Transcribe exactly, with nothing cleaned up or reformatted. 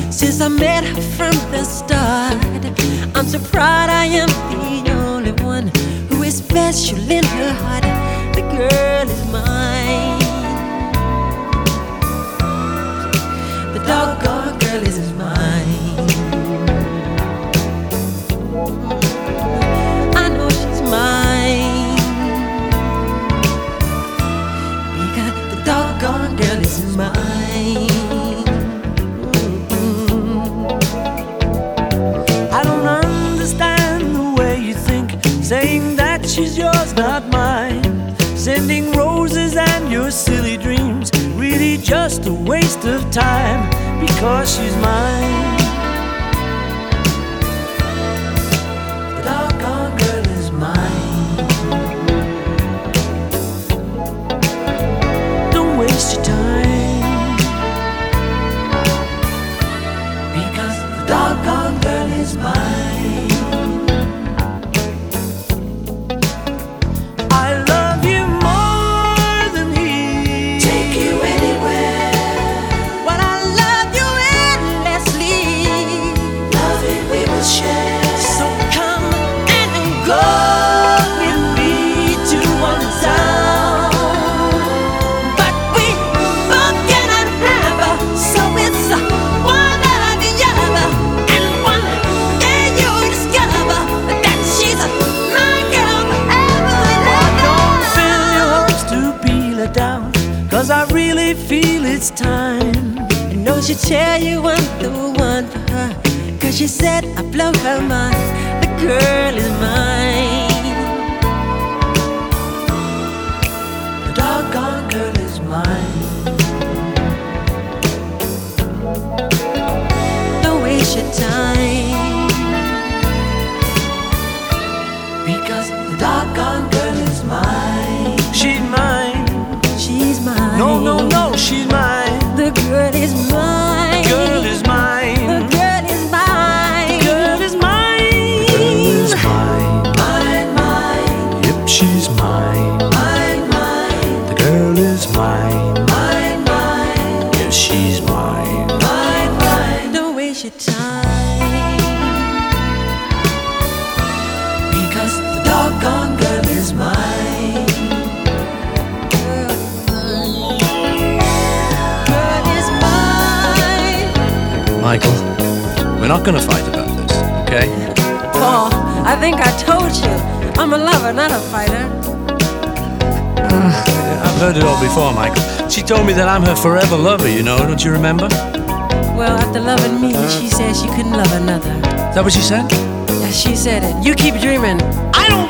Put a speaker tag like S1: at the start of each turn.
S1: since I met her from the start. I'm so proud I am the only one who is special in her heart. The girl is mine. The doggone girl is mine. I know she's mine, because the doggone girl is mine.
S2: I don't understand the way you think, saying that she's yours, not mine. Sending roses and your silly dreams, really just a waste of time, because she's mine. The doggone girl is mine. Don't waste your time, because the doggone girl is mine. I love you more than he.
S1: Take you anywhere. But I love you endlessly.
S2: Love it we will share.
S1: So come and go with me to one town. But we both cannot have her, so it's uh, one or the other. And one day you'll discover that she's uh, my girl forever and
S2: Don't fill
S1: ever.
S2: your hopes to be let down, 'cause I really feel it's time.
S1: I know she'll tell you I'm the one for her, 'cause she said I blow her mind. The girl is mine.
S2: The doggone girl is mine.
S1: Don't waste your time,
S2: Because the doggone girl is mine. She's mine.
S1: she's mine.
S2: No, no, no, she's mine.
S1: The girl is mine.
S2: Girl is
S1: The
S2: mine.
S1: girl is mine.
S2: Girl is mine. Girl is mine. Mine, mine. Yep, she's mine. Mine, mine. The girl is mine. Mine, mine. Yes, she's mine. Mine, mine.
S1: Don't waste your time,
S2: Because the doggone girl is mine.
S1: girl is mine. Girl is mine.
S3: Michael, we're not gonna fight about this, okay?
S1: Paul, I think I told you, I'm a lover, not a fighter.
S3: I've heard it all before, Michael. She told me that I'm her forever lover, you know, don't you remember?
S1: Well, after loving me, she said she couldn't love another.
S3: Is that what she said?
S1: Yeah, she said it. You keep dreaming.
S2: I don't